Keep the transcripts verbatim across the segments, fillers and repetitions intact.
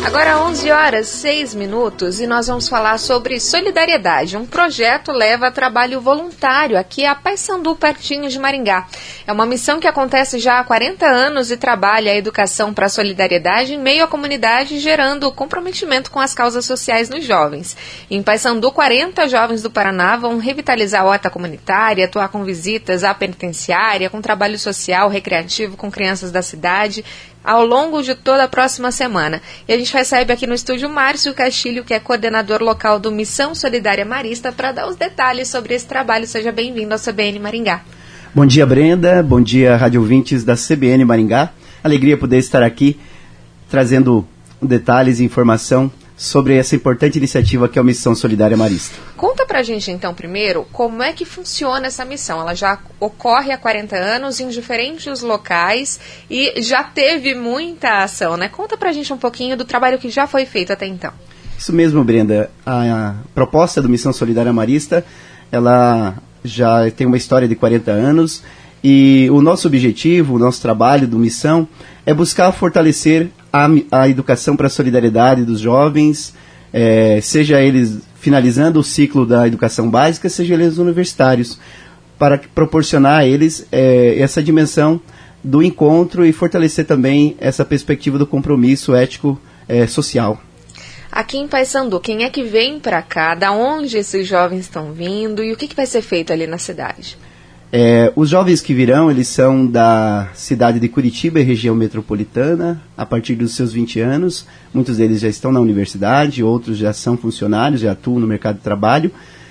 Agora onze horas, seis minutos e nós vamos falar sobre solidariedade. Um projeto leva a trabalho voluntário aqui a Paissandu, pertinho de Maringá. É uma missão que acontece já há quarenta anos e trabalha a educação para a solidariedade em meio à comunidade, gerando comprometimento com as causas sociais nos jovens. Em Paissandu, quarenta jovens do Paraná vão revitalizar a horta comunitária, atuar com visitas à penitenciária, com trabalho social, recreativo com crianças da cidade, ao longo de toda a próxima semana. E a gente recebe aqui no estúdio Márcio Castilho, que é coordenador local do Missão Solidária Marista, para dar os detalhes sobre esse trabalho. Seja bem-vindo ao C B N Maringá. Bom dia, Brenda. Bom dia, rádio ouvintes da C B N Maringá. Alegria poder estar aqui trazendo detalhes e informação sobre essa importante iniciativa que é a Missão Solidária Marista. Conta pra gente então primeiro como é que funciona essa missão. Ela já ocorre há quarenta anos em diferentes locais e já teve muita ação, né? Conta pra gente um pouquinho do trabalho que já foi feito até então. Isso mesmo, Brenda. A, a proposta do Missão Solidária Marista, ela já tem uma história de quarenta anos e o nosso objetivo, o nosso trabalho do Missão é buscar fortalecer a, a educação para a solidariedade dos jovens, é, seja eles finalizando o ciclo da educação básica, seja eles universitários, para proporcionar a eles é, essa dimensão do encontro e fortalecer também essa perspectiva do compromisso ético é, social. Aqui em Paissandu, quem é que vem para cá? Da onde esses jovens estão vindo e o que, que vai ser feito ali na cidade? É, os jovens que virão, eles são da cidade de Curitiba e região metropolitana, a partir dos seus vinte anos. Muitos deles já estão na universidade, outros já são funcionários, já atuam no mercado de trabalho.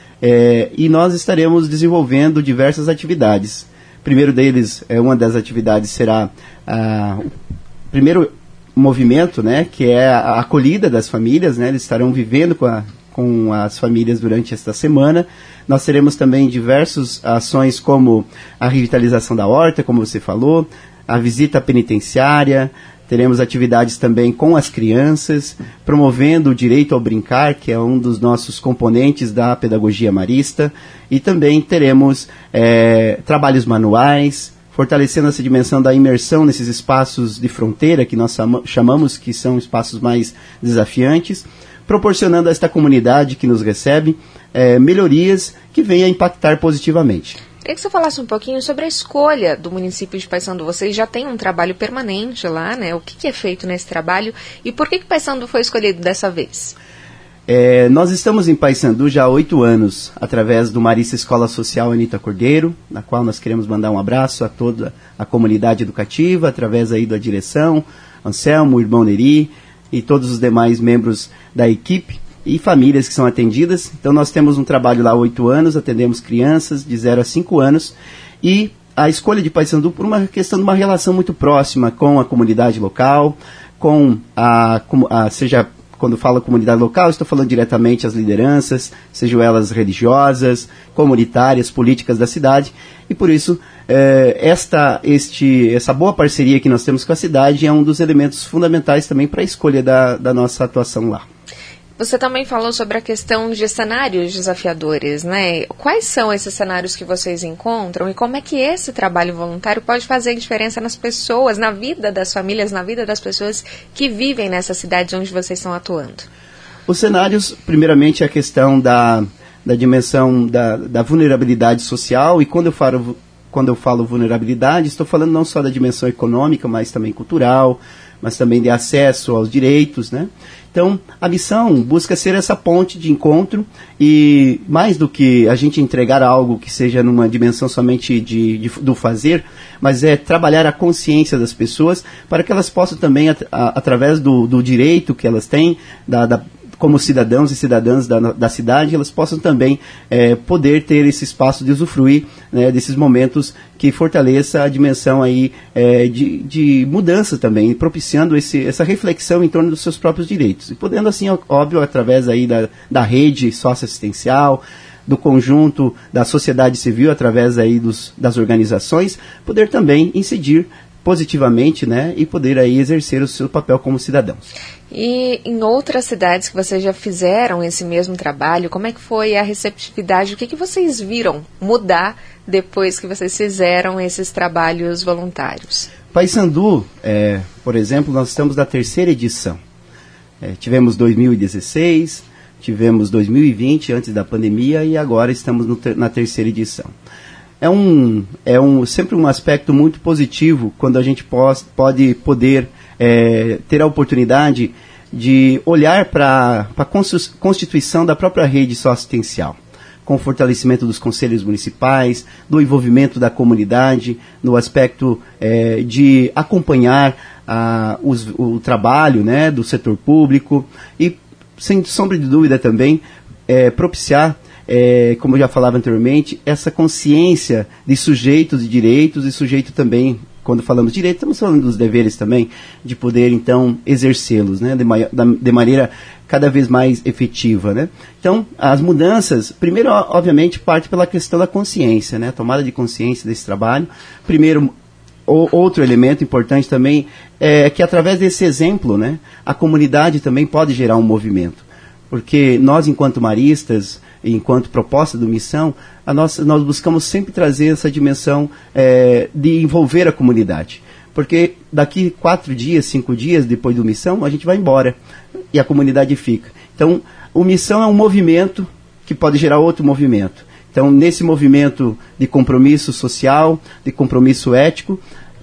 É, e nós estaremos desenvolvendo diversas atividades. Primeiro deles, é, uma das atividades será ah, o primeiro movimento, né, que é a acolhida das famílias, né, eles estarão vivendo com, a, com as famílias durante esta semana. Nós teremos também diversas ações como a revitalização da horta, como você falou, a visita penitenciária, teremos atividades também com as crianças, promovendo o direito ao brincar, que é um dos nossos componentes da pedagogia marista, e também teremos é, trabalhos manuais, fortalecendo essa dimensão da imersão nesses espaços de fronteira, que nós chamamos que são espaços mais desafiantes, proporcionando a esta comunidade que nos recebe é, melhorias que venham a impactar positivamente. Queria que você falasse um pouquinho sobre a escolha do município de Paissandu. Vocês já têm um trabalho permanente lá, né? O que, que é feito nesse trabalho e por que, que Paissandu foi escolhido dessa vez? É, nós estamos em Paissandu já há oito anos, através do Marista Escola Social Anita Cordeiro, na qual nós queremos mandar um abraço a toda a comunidade educativa, através aí da direção, Anselmo, o irmão Neri e todos os demais membros da equipe e famílias que são atendidas. Então nós temos um trabalho lá há oito anos, atendemos crianças de zero a cinco anos e a escolha de Paissandu por uma questão de uma relação muito próxima com a comunidade local, com a, a seja quando falo comunidade local, estou falando diretamente às lideranças, sejam elas religiosas, comunitárias, políticas da cidade, e por isso eh, esta, este, essa boa parceria que nós temos com a cidade é um dos elementos fundamentais também para a escolha da, da nossa atuação lá. Você também falou sobre a questão de cenários desafiadores, né? Quais são esses cenários que vocês encontram e como é que esse trabalho voluntário pode fazer diferença nas pessoas, na vida das famílias, na vida das pessoas que vivem nessas cidades onde vocês estão atuando? Os cenários, primeiramente, é a questão da, da dimensão da, da vulnerabilidade social, e quando eu falo, quando eu falo vulnerabilidade, estou falando não só da dimensão econômica, mas também cultural, mas também de acesso aos direitos, né? Então, a missão busca ser essa ponte de encontro e, mais do que a gente entregar algo que seja numa dimensão somente de, de, do fazer, mas é trabalhar a consciência das pessoas para que elas possam também, at, a, através do, do direito que elas têm, da, da, como cidadãos e cidadãs da, da cidade, elas possam também é, poder ter esse espaço de usufruir, né, desses momentos que fortaleça a dimensão aí, é, de, de mudança também, propiciando esse, essa reflexão em torno dos seus próprios direitos. E podendo assim, óbvio, através aí da, da rede socioassistencial, do conjunto da sociedade civil, através aí dos, das organizações, poder também incidir positivamente, né, e poder aí exercer o seu papel como cidadãos. E em outras cidades que vocês já fizeram esse mesmo trabalho, como é que foi a receptividade? O que, que vocês viram mudar depois que vocês fizeram esses trabalhos voluntários? Paissandu, é, por exemplo, nós estamos na terceira edição. É, tivemos dois mil e dezesseis, tivemos dois mil e vinte, antes da pandemia, e agora estamos no ter- na terceira edição. É, um, é um, sempre um aspecto muito positivo quando a gente pos, pode poder é, ter a oportunidade de olhar para a constituição da própria rede socioassistencial, com o fortalecimento dos conselhos municipais, do envolvimento da comunidade, no aspecto é, de acompanhar a, os, o trabalho, né, do setor público e, sem sombra de dúvida também, é, propiciar, é, como eu já falava anteriormente, essa consciência de sujeitos e direitos e sujeito também, quando falamos de direito, estamos falando dos deveres também, de poder, então, exercê-los, né, de, ma- de maneira cada vez mais efetiva, né. Então, as mudanças, primeiro, obviamente, parte pela questão da consciência, né, a tomada de consciência desse trabalho. Primeiro, o, outro elemento importante também é que, através desse exemplo, né, a comunidade também pode gerar um movimento. Porque nós, enquanto maristas, enquanto proposta do Missão, a nossa, nós buscamos sempre trazer essa dimensão é, de envolver a comunidade. Porque daqui quatro dias, cinco dias depois do Missão, a gente vai embora e a comunidade fica. Então, o Missão é um movimento que pode gerar outro movimento. Então, nesse movimento de compromisso social, de compromisso ético,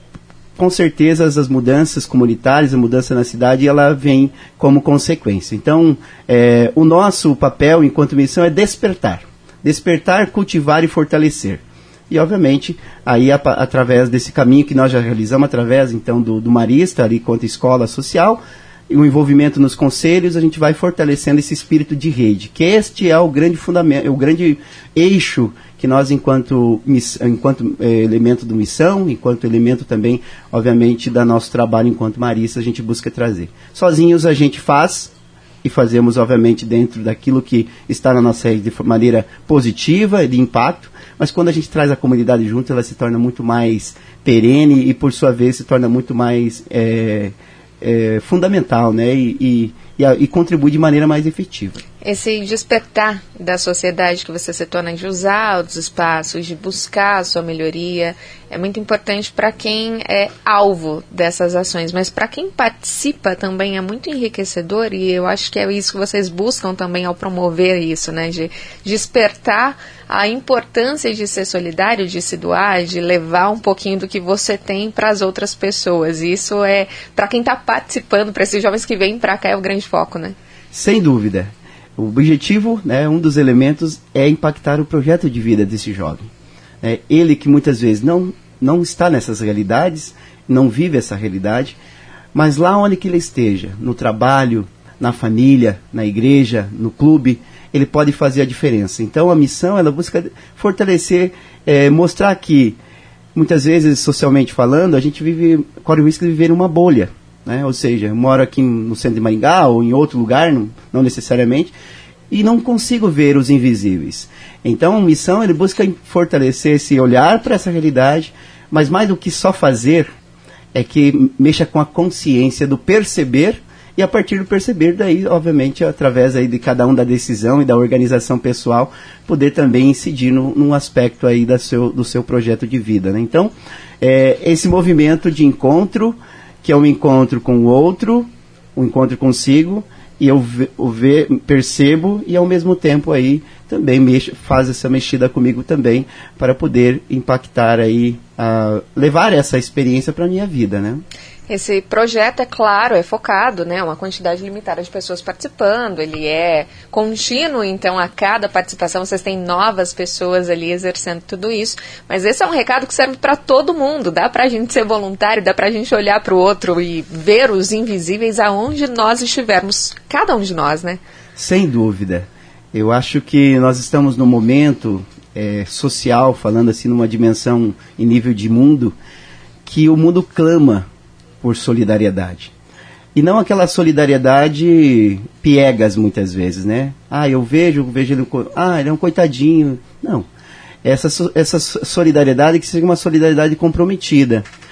com certeza as mudanças comunitárias, a mudança na cidade, ela vem como consequência. Então, é, o nosso papel enquanto missão é despertar. Despertar, cultivar e fortalecer. E, obviamente, aí a, através desse caminho que nós já realizamos, através, então, do, do Marista, ali, quanto escola social, e o envolvimento nos conselhos, a gente vai fortalecendo esse espírito de rede, que este é o grande fundamento, o grande eixo que nós, enquanto, enquanto eh, elemento do Missão, enquanto elemento também, obviamente, da nosso trabalho enquanto marista, a gente busca trazer. Sozinhos a gente faz, e fazemos, obviamente, dentro daquilo que está na nossa rede de maneira positiva, de impacto, mas quando a gente traz a comunidade junto, ela se torna muito mais perene e, por sua vez, se torna muito mais é, é, fundamental, né? E, e, e, a, e contribui de maneira mais efetiva. Esse despertar da sociedade que você citou, né, de usar os espaços, de buscar a sua melhoria, é muito importante para quem é alvo dessas ações, mas para quem participa também é muito enriquecedor, e eu acho que é isso que vocês buscam também ao promover isso, né, de despertar a importância de ser solidário, de se doar, de levar um pouquinho do que você tem para as outras pessoas. E isso é, para quem está participando, para esses jovens que vêm para cá, é o grande foco, né? Sem dúvida. O objetivo, né, um dos elementos, é impactar o projeto de vida desse jovem. É, ele que muitas vezes não, não está nessas realidades, não vive essa realidade, mas lá onde que ele esteja, no trabalho, na família, na igreja, no clube, ele pode fazer a diferença. Então a missão, ela busca fortalecer, é, mostrar que, muitas vezes, socialmente falando, a gente vive, corre o risco de viver numa bolha. Né? Ou seja, eu moro aqui no centro de Maringá ou em outro lugar, não, não necessariamente, e não consigo ver os invisíveis. Então, a missão, ele busca fortalecer esse olhar para essa realidade, mas mais do que só fazer, é que mexa com a consciência do perceber, e a partir do perceber, daí, obviamente, através aí de cada um da decisão e da organização pessoal, poder também incidir no, num aspecto aí da seu, do seu projeto de vida. Né? Então, é, esse movimento de encontro, que é um encontro com o outro, um encontro consigo, e eu ve, ve, percebo e, ao mesmo tempo, aí também mexo, faz essa mexida comigo também, para poder impactar aí, uh, levar essa experiência para a minha vida, né? Esse projeto, é claro, é focado, né, uma quantidade limitada de pessoas participando, ele é contínuo, então a cada participação vocês têm novas pessoas ali exercendo tudo isso, mas esse é um recado que serve para todo mundo, dá para a gente ser voluntário, dá para a gente olhar para o outro e ver os invisíveis aonde nós estivermos, cada um de nós, né? Sem dúvida. Eu acho que nós estamos num momento é, social, falando assim, numa dimensão em nível de mundo, que o mundo clama por solidariedade. E não aquela solidariedade piegas, muitas vezes, né? Ah, eu vejo, eu vejo ele, ah, ele é um coitadinho. Não. Essa, essa solidariedade que seja uma solidariedade comprometida.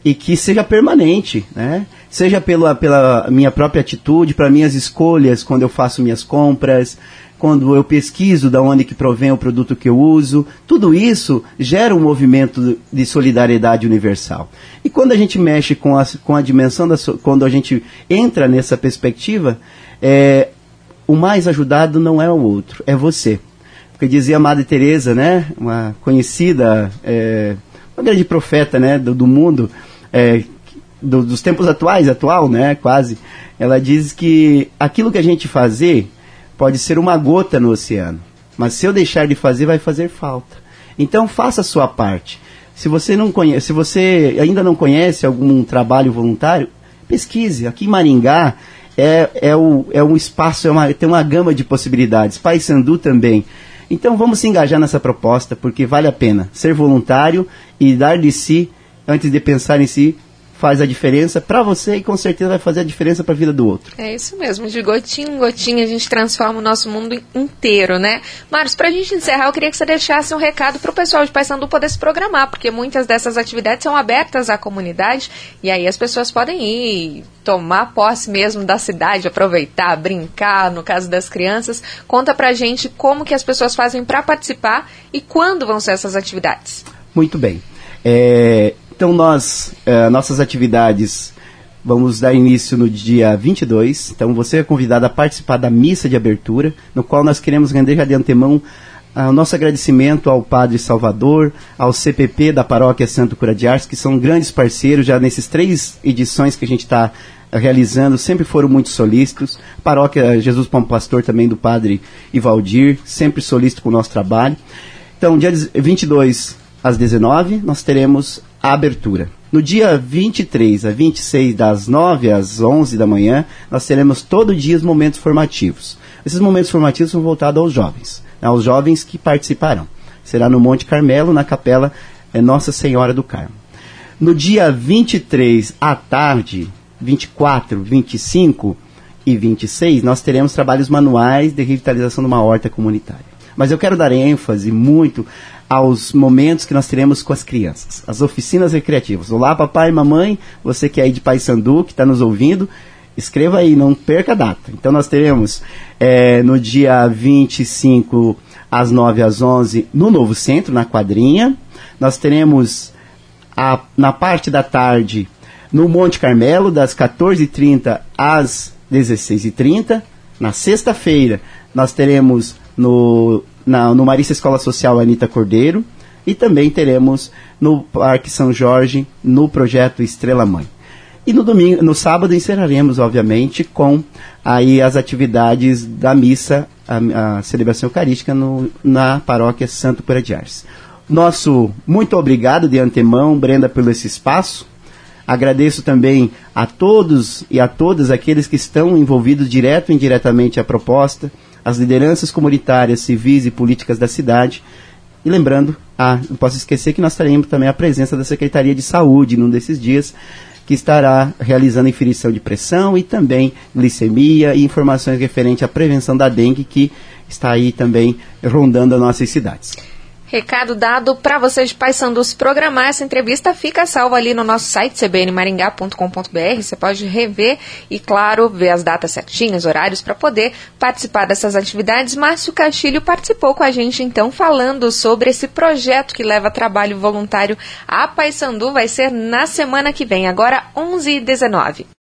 e que seja permanente, né? Seja pela, pela minha própria atitude, para minhas escolhas, quando eu faço minhas compras, quando eu pesquiso de onde que provém o produto que eu uso, tudo isso gera um movimento de solidariedade universal. E quando a gente mexe com a, com a dimensão, da, quando a gente entra nessa perspectiva, é, o mais ajudado não é o outro, é você. Porque dizia a Madre Teresa, né, uma conhecida, é, uma grande profeta, né, do, do mundo, é, do, dos tempos atuais, atual, né, quase, ela diz que aquilo que a gente fazer pode ser uma gota no oceano, mas se eu deixar de fazer, vai fazer falta. Então faça a sua parte. Se você, não conhece, se você ainda não conhece algum trabalho voluntário, pesquise. Aqui em Maringá é, é, o, é um espaço, é uma, tem uma gama de possibilidades. Paysandu também. Então vamos se engajar nessa proposta, porque vale a pena ser voluntário e dar de si, antes de pensar em si, faz a diferença para você e com certeza vai fazer a diferença para a vida do outro. É isso mesmo, de gotinha em gotinha a gente transforma o nosso mundo inteiro, né? Marcos, para a gente encerrar, eu queria que você deixasse um recado para o pessoal de Paysandu poder se programar, porque muitas dessas atividades são abertas à comunidade e aí as pessoas podem ir tomar posse mesmo da cidade, aproveitar, brincar, no caso das crianças. Conta pra gente como que as pessoas fazem para participar e quando vão ser essas atividades. Muito bem. É... Então, nós, uh, nossas atividades, vamos dar início no dia vinte e dois. Então, você é convidado a participar da missa de abertura, no qual nós queremos render já de antemão uh, o nosso agradecimento ao Padre Salvador, ao C P P da Paróquia Santo Cura de Ars, que são grandes parceiros já nesses três edições que a gente está uh, realizando, sempre foram muito solícitos. Paróquia Jesus Bom Pastor também do Padre Ivaldir, sempre solícito com o nosso trabalho. Então, dia vinte e dois às dezenove, nós teremos a abertura. No dia vinte e três a vinte e seis, das nove às onze da manhã, nós teremos todo dia os momentos formativos. Esses momentos formativos são voltados aos jovens, né, aos jovens que participarão. Será no Monte Carmelo, na capela é, Nossa Senhora do Carmo. No dia vinte e três à tarde, vinte e quatro, vinte e cinco e vinte e seis, nós teremos trabalhos manuais de revitalização de uma horta comunitária. Mas eu quero dar ênfase muito aos momentos que nós teremos com as crianças, as oficinas recreativas. Olá, papai e mamãe, você que é aí de Paysandu, que está nos ouvindo, escreva aí, não perca a data. Então nós teremos é, no dia vinte e cinco, às nove às onze, no Novo Centro, na quadrinha. Nós teremos a, na parte da tarde, no Monte Carmelo, das quatorze e trinta às dezesseis e trinta. Na sexta-feira, nós teremos no... Na, no Marista Escola Social Anita Cordeiro e também teremos no Parque São Jorge, no projeto Estrela Mãe. E no domingo, no sábado encerraremos, obviamente, com aí as atividades da missa, a, a celebração eucarística no, na Paróquia Santo Cura de Ars. Nosso muito obrigado de antemão, Brenda, pelo esse espaço. Agradeço também a todos e a todas aqueles que estão envolvidos direto e indiretamente à proposta, as lideranças comunitárias, civis e políticas da cidade. E lembrando, ah, não posso esquecer que nós teremos também a presença da Secretaria de Saúde num desses dias, que estará realizando inferição de pressão e também glicemia e informações referentes à prevenção da dengue, que está aí também rondando as nossas cidades. Recado dado para vocês de Paysandu se programar. Essa entrevista fica salva ali no nosso site, c b n maringá ponto com ponto b r. Você pode rever e, claro, ver as datas certinhas, horários, para poder participar dessas atividades. Márcio Castilho participou com a gente, então, falando sobre esse projeto que leva trabalho voluntário a Paysandu. Vai ser na semana que vem, agora onze e dezenove.